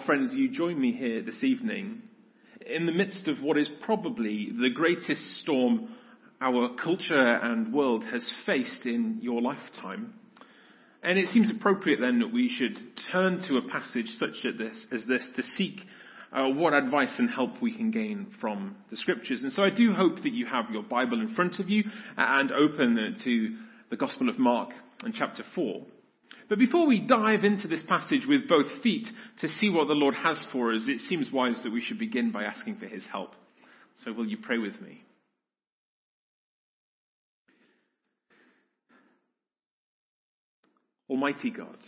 friends, you join me here this evening in the midst of what is probably the greatest storm our culture and world has faced in your lifetime. And it seems appropriate then that we should turn to a passage such as this to seek what advice and help we can gain from the Scriptures. And so I do hope that you have your Bible in front of you and open to the Gospel of Mark and chapter 4. But before we dive into this passage with both feet to see what the Lord has for us, it seems wise that we should begin by asking for his help. So will you pray with me? Almighty God,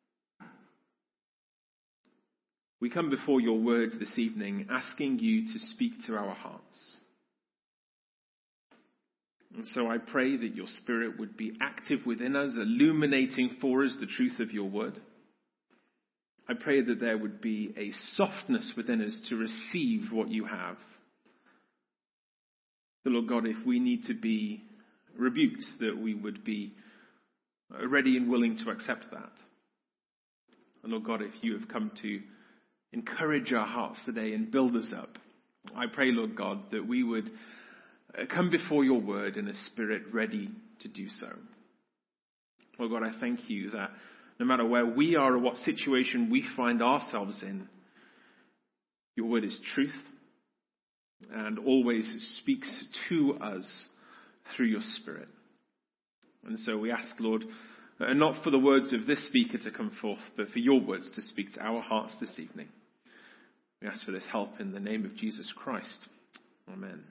we come before your word this evening asking you to speak to our hearts. And so I pray that your Spirit would be active within us, illuminating for us the truth of your word. I pray that there would be a softness within us to receive what you have. That, Lord God, if we need to be rebuked, that we would be ready and willing to accept that. And Lord God, if you have come to encourage our hearts today and build us up, I pray, Lord God, that we would come before your word in a spirit ready to do so. Lord God, I thank you that no matter where we are or what situation we find ourselves in, your word is truth and always speaks to us through your Spirit. And so we ask, Lord, not for the words of this speaker to come forth, but for your words to speak to our hearts this evening. We ask for this help in the name of Jesus Christ. Amen.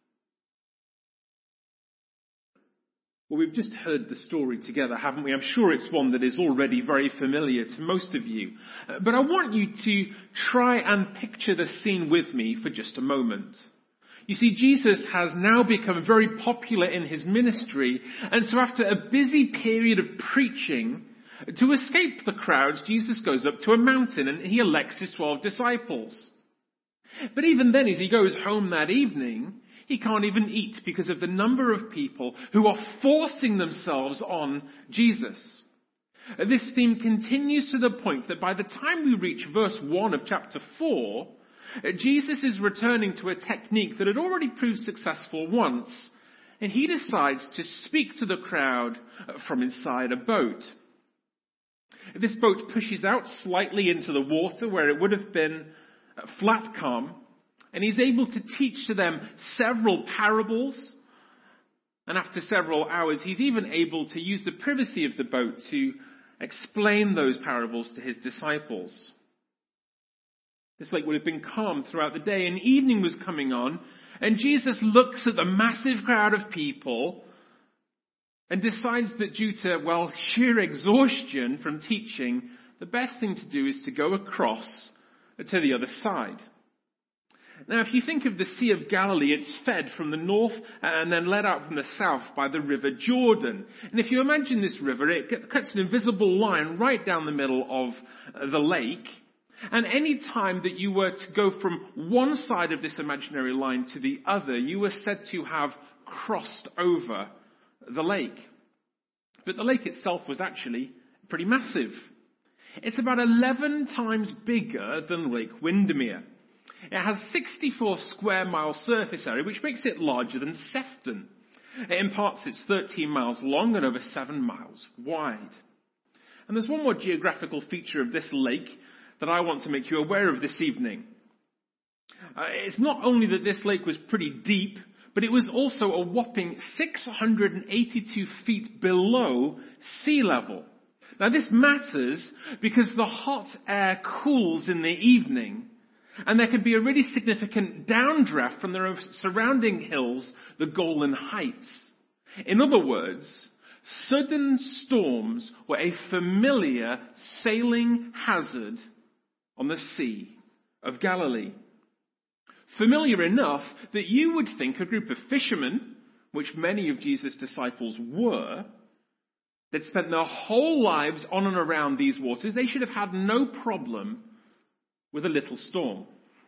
Well, we've just heard the story together, haven't we? I'm sure it's one that is already very familiar to most of you. But I want you to try and picture the scene with me for just a moment. You see, Jesus has now become very popular in his ministry, and so after a busy period of preaching, to escape the crowds, Jesus goes up to a mountain and he elects his 12 disciples. But even then, as he goes home that evening, he can't even eat because of the number of people who are forcing themselves on Jesus. This theme continues to the point that by the time we reach verse 1 of chapter 4, Jesus is returning to a technique that had already proved successful once, and he decides to speak to the crowd from inside a boat. This boat pushes out slightly into the water where it would have been flat calm, and he's able to teach to them several parables. And after several hours, he's even able to use the privacy of the boat to explain those parables to his disciples. This lake would have been calm throughout the day, and evening was coming on, and Jesus looks at the massive crowd of people and decides that due to, sheer exhaustion from teaching, the best thing to do is to go across to the other side. Now, if you think of the Sea of Galilee, it's fed from the north and then led out from the south by the River Jordan. And if you imagine this river, it cuts an invisible line right down the middle of the lake. And any time that you were to go from one side of this imaginary line to the other, you were said to have crossed over the lake. But the lake itself was actually pretty massive. It's about 11 times bigger than Lake Windermere. It has 64 square mile surface area, which makes it larger than Sefton. In parts, it's 13 miles long and over 7 miles wide. And there's one more geographical feature of this lake that I want to make you aware of this evening. It's not only that this lake was pretty deep, but it was also a whopping 682 feet below sea level. Now this matters because the hot air cools in the evening, and there can be a really significant downdraft from the surrounding hills, the Golan Heights. In other words, sudden storms were a familiar sailing hazard on the Sea of Galilee. Familiar enough that you would think a group of fishermen, which many of Jesus' disciples were, that spent their whole lives on and around these waters, they should have had no problem with a little storm.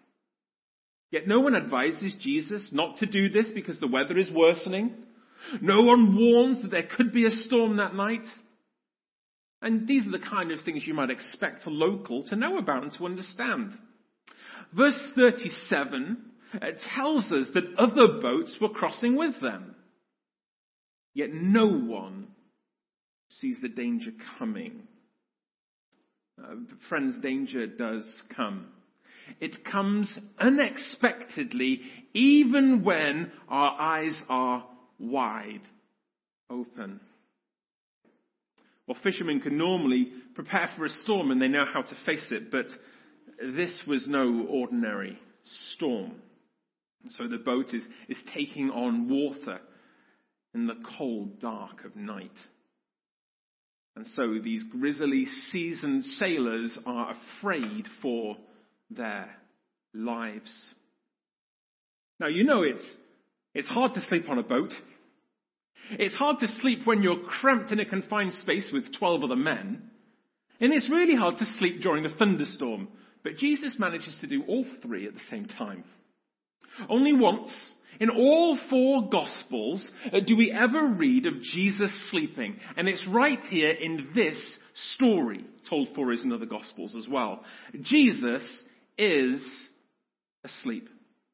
Yet no one advises Jesus not to do this because the weather is worsening. No one warns that there could be a storm that night. And these are the kind of things you might expect a local to know about and to understand. Verse 37 tells us that other boats were crossing with them. Yet no one sees the danger coming. Friends, danger does come. It comes unexpectedly, even when our eyes are wide open. Well, fishermen can normally prepare for a storm and they know how to face it, but this was no ordinary storm. So the boat is taking on water in the cold dark of night. And so these grizzly seasoned sailors are afraid for their lives. Now, you know it's hard to sleep on a boat. It's hard to sleep when you're cramped in a confined space with 12 other men. And it's really hard to sleep during a thunderstorm. But Jesus manages to do all three at the same time. Only once in all 4 Gospels do we ever read of Jesus sleeping. And it's right here in this story, told for us in other Gospels as well. Jesus is asleep.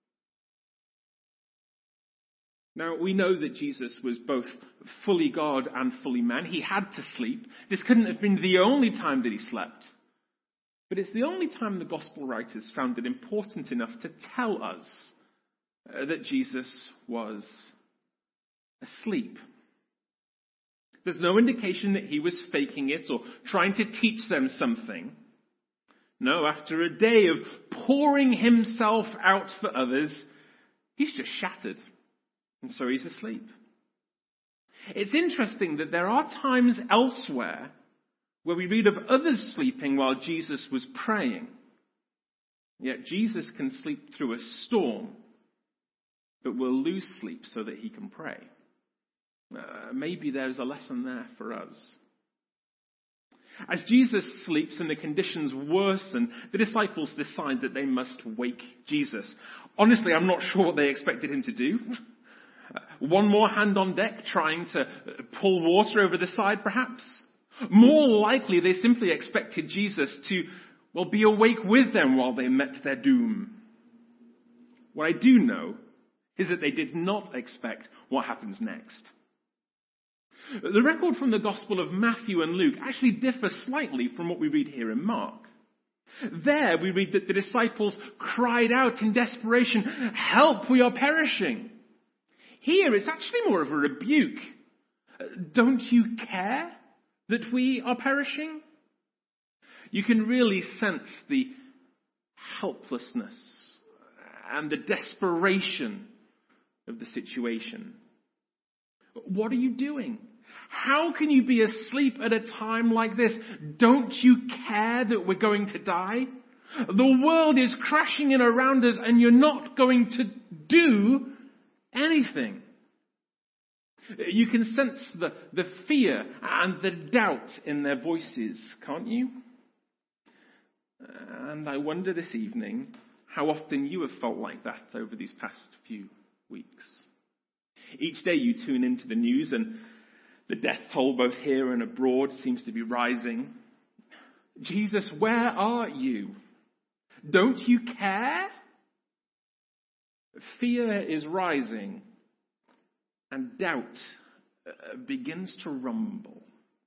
Now, we know that Jesus was both fully God and fully man. He had to sleep. This couldn't have been the only time that he slept. But it's the only time the Gospel writers found it important enough to tell us that Jesus was asleep. There's no indication that he was faking it or trying to teach them something. No, after a day of pouring himself out for others, he's just shattered. And so he's asleep. It's interesting that there are times elsewhere where we read of others sleeping while Jesus was praying. Yet Jesus can sleep through a storm, but will lose sleep so that he can pray. Maybe there's a lesson there for us. As Jesus sleeps and the conditions worsen, the disciples decide that they must wake Jesus. Honestly, I'm not sure what they expected him to do. One more hand on deck, trying to pull water over the side, perhaps. More likely, they simply expected Jesus to, be awake with them while they met their doom. What I do know is that they did not expect what happens next. The record from the Gospel of Matthew and Luke actually differs slightly from what we read here in Mark. There we read that the disciples cried out in desperation, "Help, we are perishing." Here it's actually more of a rebuke. Don't you care that we are perishing? You can really sense the helplessness and the desperation of the situation. What are you doing? How can you be asleep at a time like this? Don't you care that we're going to die? The world is crashing in around us and you're not going to do anything. You can sense the fear and the doubt in their voices, can't you? And I wonder this evening how often you have felt like that over these past few weeks. Each day you tune into the news and the death toll both here and abroad seems to be rising. Jesus, where are you? Don't you care? Fear is rising and doubt begins to rumble.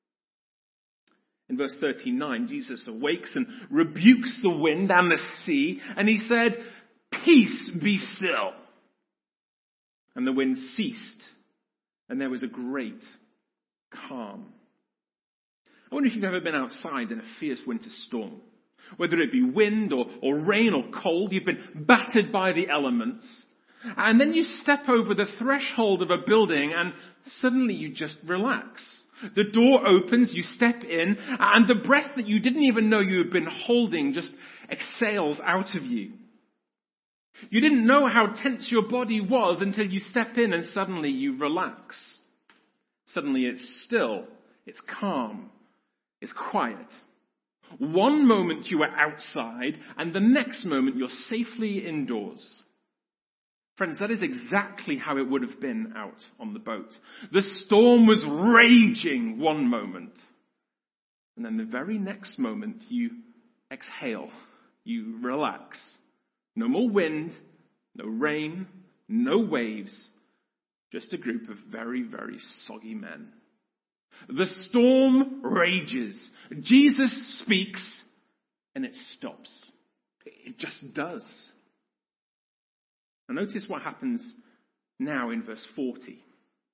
In verse 39, Jesus awakes and rebukes the wind and the sea, and he said, "Peace, be still." And the wind ceased, and there was a great calm. I wonder if you've ever been outside in a fierce winter storm. Whether it be wind or rain or cold, you've been battered by the elements. And then you step over the threshold of a building and suddenly you just relax. The door opens, you step in, and the breath that you didn't even know you had been holding just exhales out of you. You didn't know how tense your body was until you step in and suddenly you relax. Suddenly it's still, it's calm, it's quiet. One moment you are outside and the next moment you're safely indoors. Friends, that is exactly how it would have been out on the boat. The storm was raging one moment. And then the very next moment, you exhale. You relax. No more wind, no rain, no waves. Just a group of very, very soggy men. The storm rages. Jesus speaks, and it stops. It just does. Now notice what happens now in verse 40.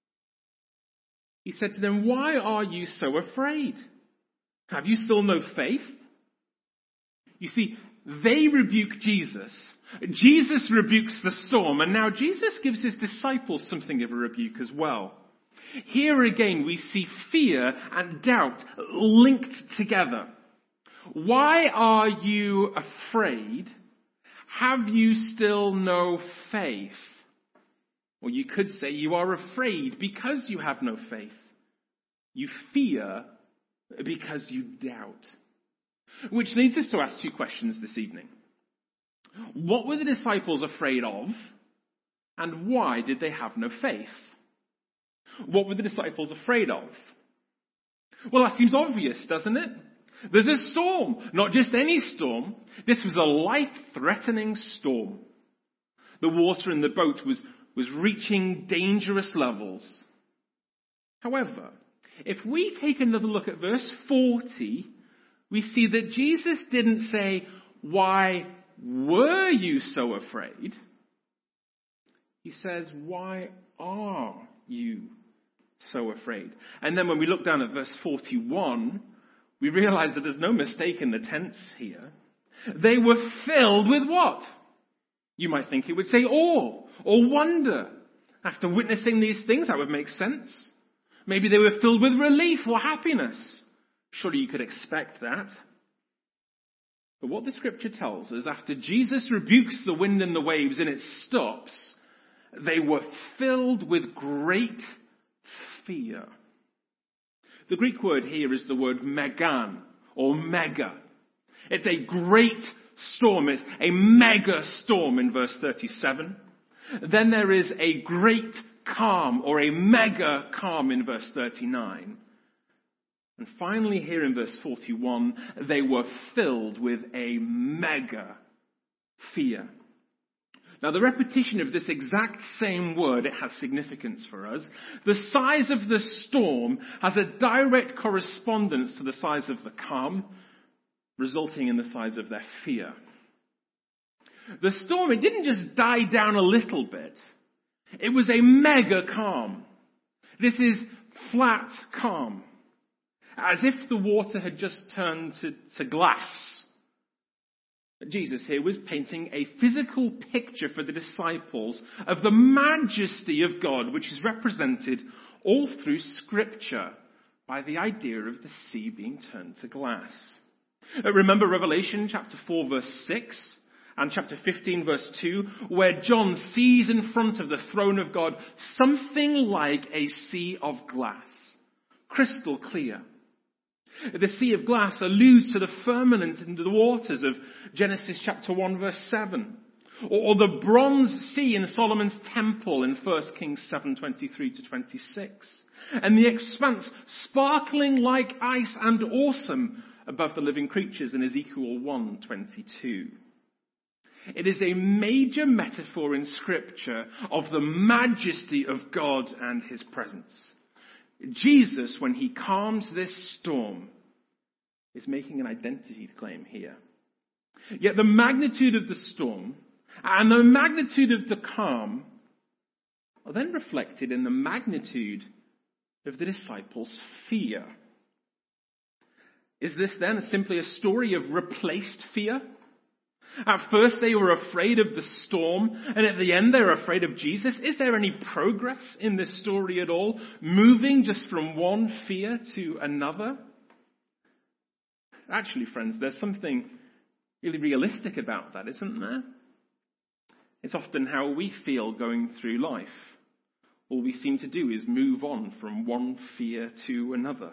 He said to them, "Why are you so afraid? Have you still no faith?" You see, they rebuke Jesus. Jesus rebukes the storm, and now Jesus gives his disciples something of a rebuke as well. Here again we see fear and doubt linked together. Why are you afraid? Have you still no faith? Or you could say you are afraid because you have no faith. You fear because you doubt. Which leads us to ask two questions this evening. What were the disciples afraid of? And why did they have no faith? What were the disciples afraid of? Well, that seems obvious, doesn't it? There's a storm, not just any storm. This was a life-threatening storm. The water in the boat was reaching dangerous levels. However, if we take another look at verse 40, we see that Jesus didn't say, "Why were you so afraid?" He says, "Why are you so afraid?" And then when we look down at verse 41, we realize that there's no mistake in the tense here. They were filled with what? You might think it would say awe or wonder. After witnessing these things, that would make sense. Maybe they were filled with relief or happiness. Surely you could expect that. But what the scripture tells us, after Jesus rebukes the wind and the waves and it stops, they were filled with great fear. The Greek word here is the word megan, or mega. It's a great storm. It's a mega storm in verse 37. Then there is a great calm, or a mega calm in verse 39. And finally here in verse 41, they were filled with a mega fear. Now the repetition of this exact same word, it has significance for us. The size of the storm has a direct correspondence to the size of the calm, resulting in the size of their fear. The storm, it didn't just die down a little bit. It was a mega calm. This is flat calm. As if the water had just turned to glass. Jesus here was painting a physical picture for the disciples of the majesty of God, which is represented all through Scripture by the idea of the sea being turned to glass. Remember Revelation chapter 4 verse 6 and chapter 15 verse 2, where John sees in front of the throne of God something like a sea of glass, crystal clear. The sea of glass alludes to the firmament and the waters of Genesis chapter 1 verse 7. Or the bronze sea in Solomon's temple in 1 Kings 7:23 to 26. And the expanse sparkling like ice and awesome above the living creatures in Ezekiel 1:22. It is a major metaphor in Scripture of the majesty of God and his presence. Jesus, when he calms this storm, is making an identity claim here. Yet the magnitude of the storm and the magnitude of the calm are then reflected in the magnitude of the disciples' fear. Is this then simply a story of replaced fear? At first they were afraid of the storm, and at the end they were afraid of Jesus. Is there any progress in this story at all? Moving just from one fear to another? Actually, friends, there's something really realistic about that, isn't there? It's often how we feel going through life. All we seem to do is move on from one fear to another.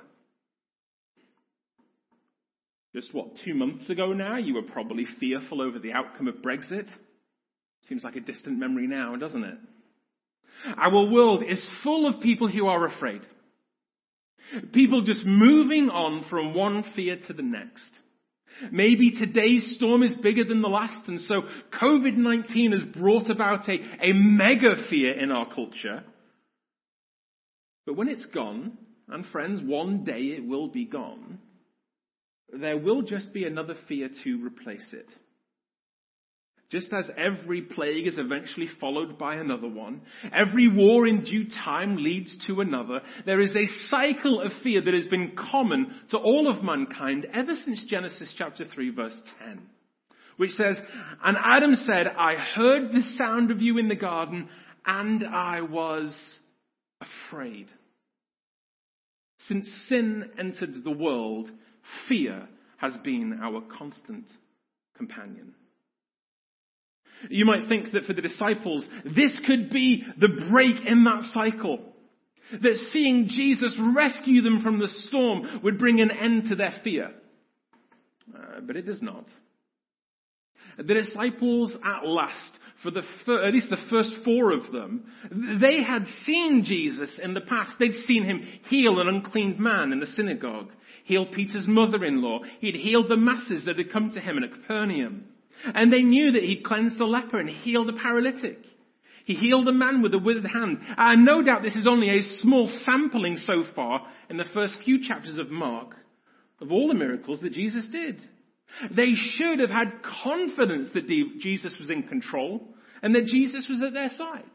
Just 2 months ago now, you were probably fearful over the outcome of Brexit. Seems like a distant memory now, doesn't it? Our world is full of people who are afraid. People just moving on from one fear to the next. Maybe today's storm is bigger than the last, and so COVID-19 has brought about a mega fear in our culture. But when it's gone, and friends, one day it will be gone, there will just be another fear to replace it. Just as every plague is eventually followed by another one, every war in due time leads to another, there is a cycle of fear that has been common to all of mankind ever since Genesis chapter 3 verse 10, which says, "And Adam said, I heard the sound of you in the garden, and I was afraid." Since sin entered the world, fear has been our constant companion. You might think that for the disciples, this could be the break in that cycle. That seeing Jesus rescue them from the storm would bring an end to their fear. But it does not. The disciples at last, at least the first 4 of them, they had seen Jesus in the past. They'd seen him heal an unclean man in the synagogue, heal Peter's mother-in-law. He'd healed the masses that had come to him in Capernaum. And they knew that he'd cleansed the leper and healed the paralytic. He healed a man with a withered hand. And no doubt this is only a small sampling so far in the first few chapters of Mark of all the miracles that Jesus did. They should have had confidence that Jesus was in control and that Jesus was at their side.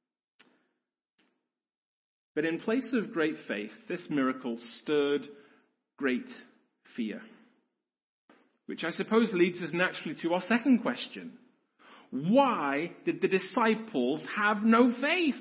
But in place of great faith, this miracle stirred great fear. Which I suppose leads us naturally to our second question. Why did the disciples have no faith?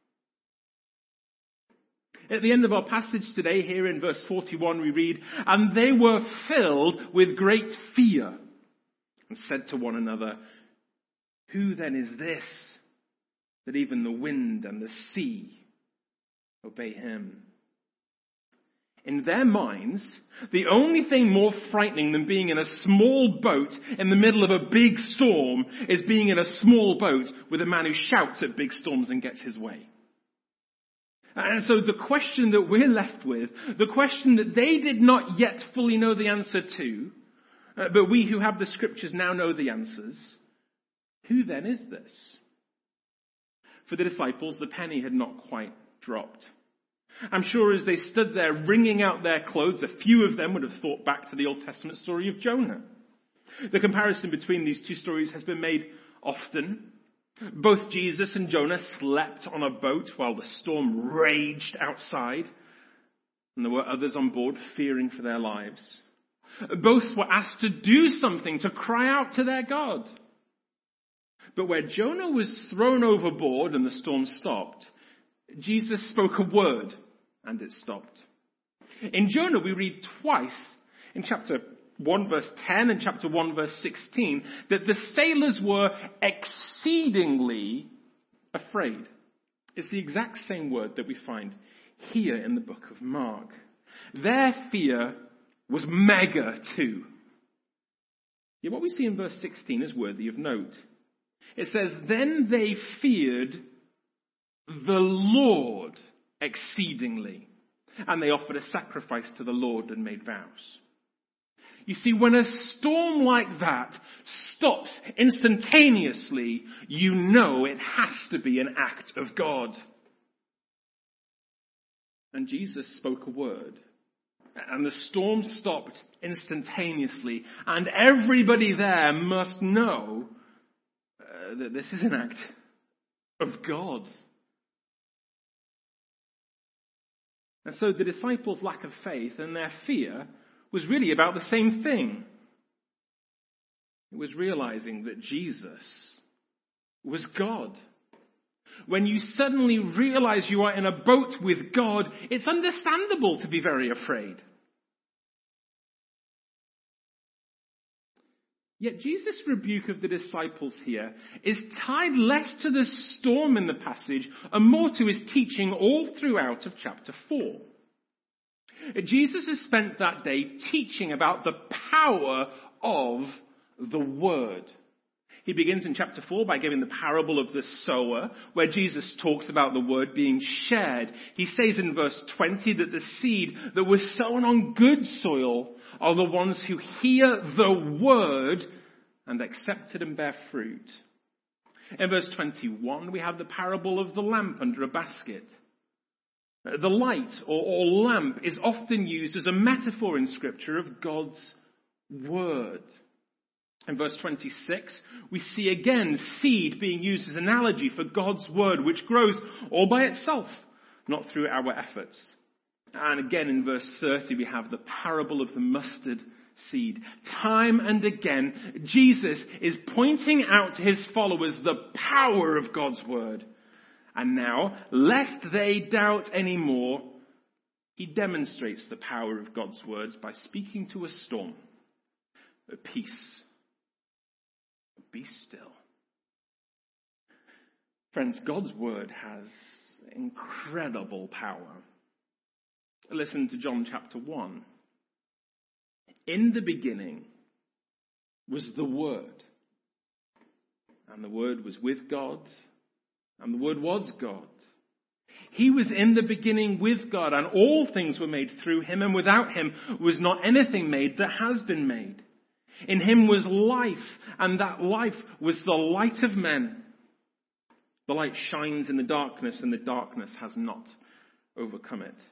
At the end of our passage today, here in verse 41, we read, "And they were filled with great fear and said to one another, 'Who then is this, that even the wind and the sea obey him?'" In their minds, the only thing more frightening than being in a small boat in the middle of a big storm is being in a small boat with a man who shouts at big storms and gets his way. And so the question that we're left with, the question that they did not yet fully know the answer to, but we who have the scriptures now know the answers, who then is this? For the disciples, the penny had not quite dropped. I'm sure as they stood there wringing out their clothes, a few of them would have thought back to the Old Testament story of Jonah. The comparison between these two stories has been made often. Both Jesus and Jonah slept on a boat while the storm raged outside, and there were others on board fearing for their lives. Both were asked to do something, to cry out to their God. But where Jonah was thrown overboard and the storm stopped, Jesus spoke a word and it stopped. In Jonah we read twice, in chapter 1 verse 10 and chapter 1 verse 16, that the sailors were exceedingly afraid. It's the exact same word that we find here in the book of Mark. Their fear was mega too. Yet what we see in verse 16 is worthy of note. It says, "Then they feared the Lord exceedingly, and they offered a sacrifice to the Lord and made vows." You see, when a storm like that stops instantaneously, you know it has to be an act of God. And Jesus spoke a word, and the storm stopped instantaneously, and everybody there must know that this is an act of God. And so the disciples' lack of faith and their fear was really about the same thing. It was realizing that Jesus was God. When you suddenly realize you are in a boat with God, it's understandable to be very afraid. Yet Jesus' rebuke of the disciples here is tied less to the storm in the passage and more to his teaching all throughout of chapter 4. Jesus has spent that day teaching about the power of the Word. He begins in chapter 4 by giving the parable of the sower, where Jesus talks about the word being shared. He says in verse 20 that the seed that was sown on good soil are the ones who hear the word and accept it and bear fruit. In verse 21, we have the parable of the lamp under a basket. The light or lamp is often used as a metaphor in Scripture of God's word. In verse 26, we see again seed being used as an analogy for God's word, which grows all by itself, not through our efforts. And again in verse 30, we have the parable of the mustard seed. Time and again, Jesus is pointing out to his followers the power of God's word. And now, lest they doubt anymore, he demonstrates the power of God's words by speaking to a storm. Peace. Be still. Friends, God's word has incredible power. Listen to John chapter 1. In the beginning was the Word, and the Word was with God, and the Word was God. He was in the beginning with God, and all things were made through him, and without him was not anything made that has been made. In him was life, and that life was the light of men. The light shines in the darkness, and the darkness has not overcome it.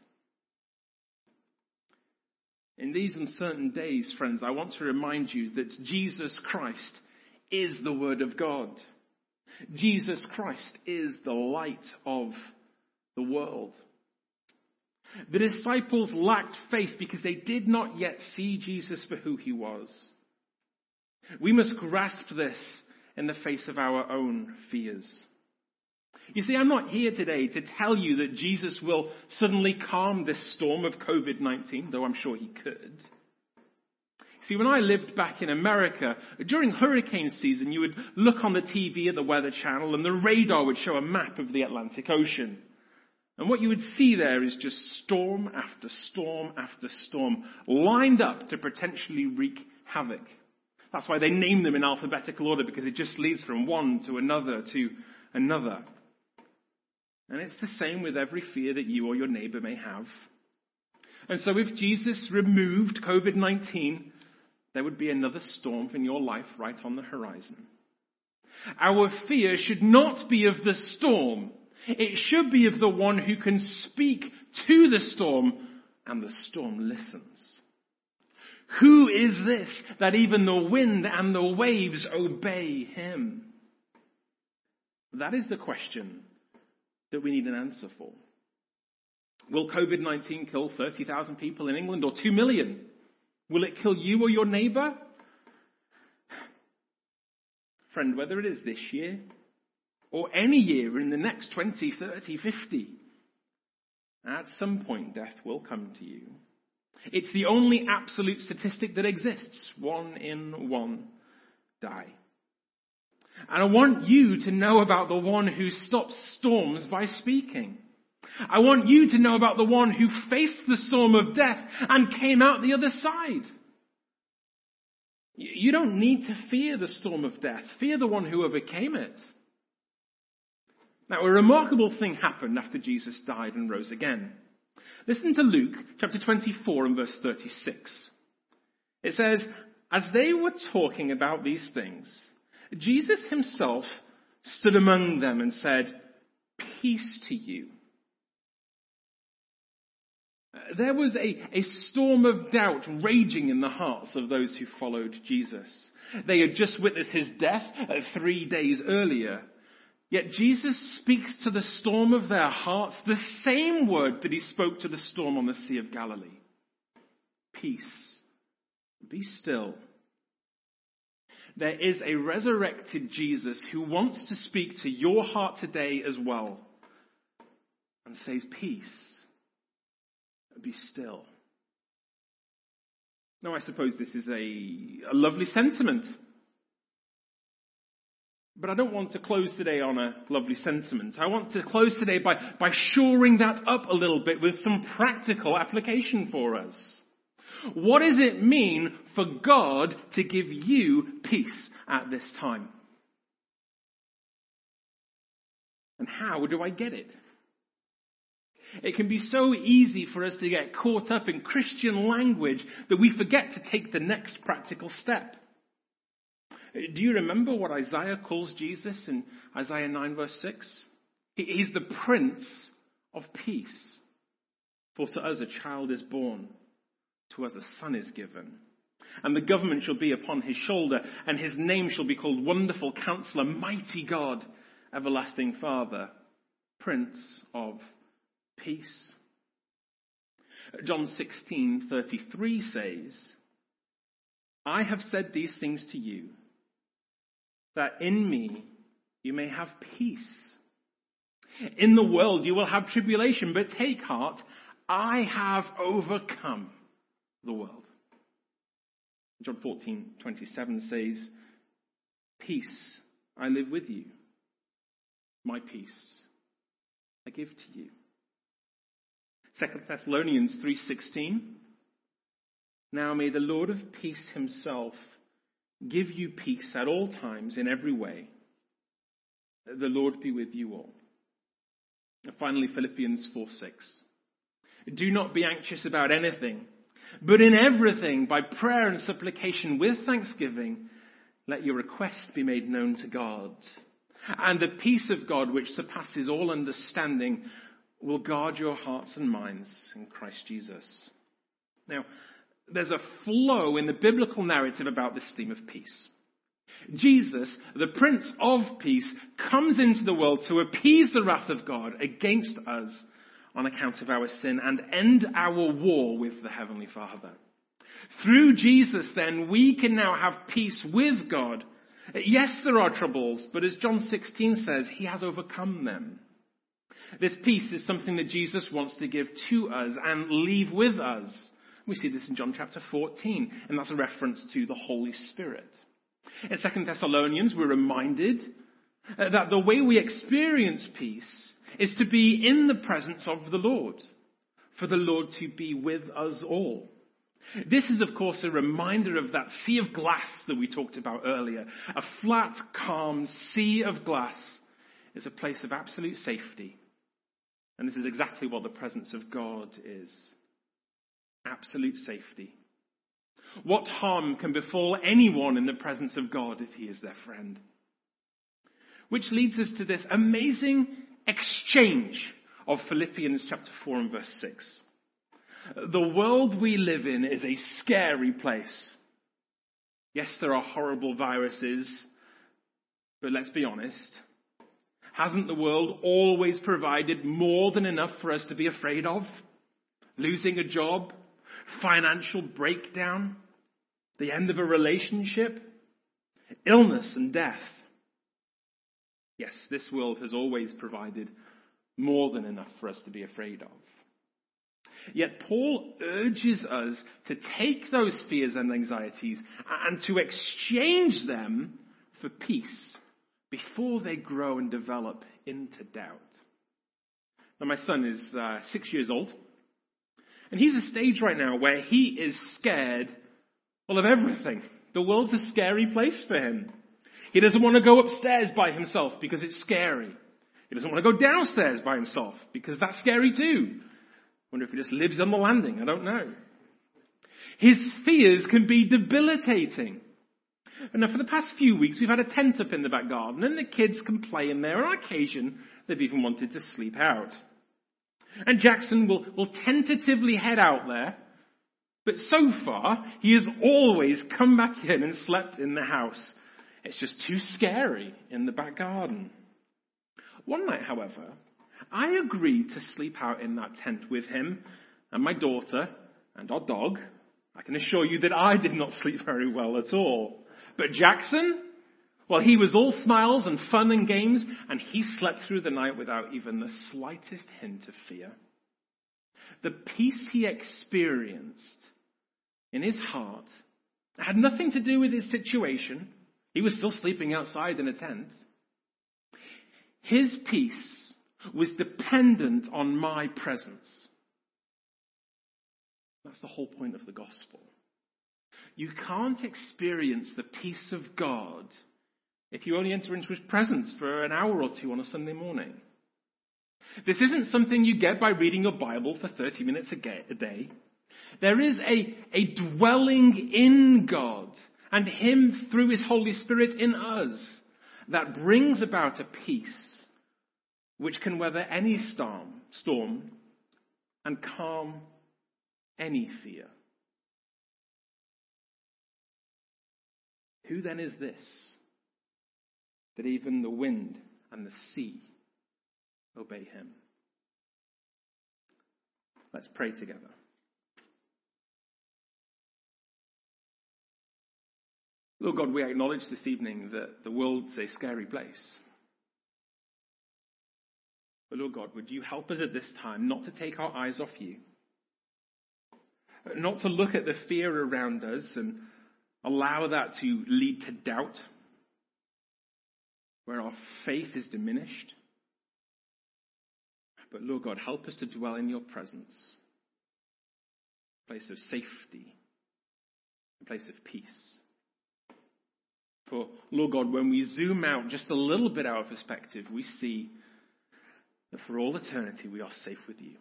In these uncertain days, friends, I want to remind you that Jesus Christ is the Word of God. Jesus Christ is the light of the world. The disciples lacked faith because they did not yet see Jesus for who he was. We must grasp this in the face of our own fears. You see, I'm not here today to tell you that Jesus will suddenly calm this storm of COVID-19, though I'm sure he could. See, when I lived back in America, during hurricane season, you would look on the TV at the Weather Channel and the radar would show a map of the Atlantic Ocean. And what you would see there is just storm after storm after storm lined up to potentially wreak havoc. That's why they name them in alphabetical order, because it just leads from one to another to another. And it's the same with every fear that you or your neighbor may have. And so if Jesus removed COVID-19, there would be another storm in your life right on the horizon. Our fear should not be of the storm. It should be of the one who can speak to the storm, and the storm listens. Who is this that even the wind and the waves obey him? That is the question that we need an answer for. Will COVID-19 kill 30,000 people in England or 2 million? Will it kill you or your neighbor? Friend, whether it is this year or any year in the next 20, 30, 50, at some point death will come to you. It's the only absolute statistic that exists. 1 in 1 die. And I want you to know about the one who stops storms by speaking. I want you to know about the one who faced the storm of death and came out the other side. You don't need to fear the storm of death. Fear the one who overcame it. Now, a remarkable thing happened after Jesus died and rose again. Listen to Luke chapter 24 and verse 36. It says, as they were talking about these things, Jesus himself stood among them and said, peace to you. There was a storm of doubt raging in the hearts of those who followed Jesus. They had just witnessed his death 3 days earlier. Yet Jesus speaks to the storm of their hearts the same word that he spoke to the storm on the Sea of Galilee. Peace. Be still. There is a resurrected Jesus who wants to speak to your heart today as well and says, peace. Be still. Now, I suppose this is a lovely sentiment. But I don't want to close today on a lovely sentiment. I want to close today by shoring that up a little bit with some practical application for us. What does it mean for God to give you peace at this time? And how do I get it? It can be so easy for us to get caught up in Christian language that we forget to take the next practical step. Do you remember what Isaiah calls Jesus in Isaiah 9 verse 6? He's the Prince of Peace. For to us a child is born, to us a son is given. And the government shall be upon his shoulder, and his name shall be called Wonderful Counselor, Mighty God, Everlasting Father, Prince of Peace. John 16:33 says, I have said these things to you, that in me you may have peace. In the world you will have tribulation, but take heart, I have overcome the world. John 14:27 says, peace I live with you, my peace I give to you. 2 Thessalonians 3:16, now may the Lord of peace himself give you peace at all times in every way. The Lord be with you all. And finally, Philippians 4:6. Do not be anxious about anything, but in everything, by prayer and supplication with thanksgiving, let your requests be made known to God. And the peace of God, which surpasses all understanding, will guard your hearts and minds in Christ Jesus. Now, there's a flow in the biblical narrative about this theme of peace. Jesus, the Prince of Peace, comes into the world to appease the wrath of God against us on account of our sin and end our war with the Heavenly Father. Through Jesus, then, we can now have peace with God. Yes, there are troubles, but as John 16 says, he has overcome them. This peace is something that Jesus wants to give to us and leave with us. We see this in John chapter 14, and that's a reference to the Holy Spirit. In 2 Thessalonians, we're reminded that the way we experience peace is to be in the presence of the Lord, for the Lord to be with us all. This is, of course, a reminder of that sea of glass that we talked about earlier. A flat, calm sea of glass is a place of absolute safety. And this is exactly what the presence of God is. Absolute safety. What harm can befall anyone in the presence of God if he is their friend? Which leads us to this amazing exchange of Philippians chapter 4 and verse 6. The world we live in is a scary place. Yes, there are horrible viruses, but let's be honest. Hasn't the world always provided more than enough for us to be afraid of? Losing a job, financial breakdown, the end of a relationship, illness and death. Yes, this world has always provided more than enough for us to be afraid of. Yet Paul urges us to take those fears and anxieties and to exchange them for peace before they grow and develop into doubt. Now, my son is 6 years old, and he's at a stage right now where he is scared, well, of everything. The world's a scary place for him. He doesn't want to go upstairs by himself because it's scary. He doesn't want to go downstairs by himself because that's scary too. I wonder if he just lives on the landing. I don't know. His fears can be debilitating. And now for the past few weeks, we've had a tent up in the back garden, and the kids can play in there. On occasion, they've even wanted to sleep out. And Jackson will tentatively head out there, but so far, he has always come back in and slept in the house. It's just too scary in the back garden. One night, however, I agreed to sleep out in that tent with him and my daughter and our dog. I can assure you that I did not sleep very well at all. But Jackson, well, he was all smiles and fun and games, and he slept through the night without even the slightest hint of fear. The peace he experienced in his heart had nothing to do with his situation. He was still sleeping outside in a tent. His peace was dependent on my presence. That's the whole point of the gospel. You can't experience the peace of God if you only enter into his presence for an hour or two on a Sunday morning. This isn't something you get by reading your Bible for 30 minutes a day. There is a dwelling in God and Him through His Holy Spirit in us that brings about a peace which can weather any storm and calm any fear. Who then is this, that even the wind and the sea obey Him? Let's pray together. Lord God, we acknowledge this evening that the world's a scary place. But Lord God, would you help us at this time not to take our eyes off you? Not to look at the fear around us and allow that to lead to doubt, where our faith is diminished. But Lord God, help us to dwell in your presence, a place of safety, a place of peace. For, Lord God, when we zoom out just a little bit out of perspective, we see that for all eternity we are safe with you.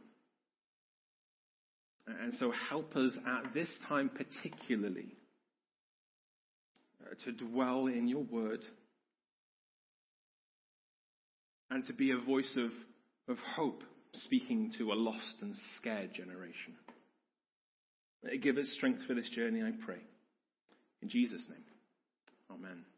And so help us at this time particularly to dwell in your word and to be a voice of hope speaking to a lost and scared generation. Give us strength for this journey, I pray. In Jesus' name. Amen.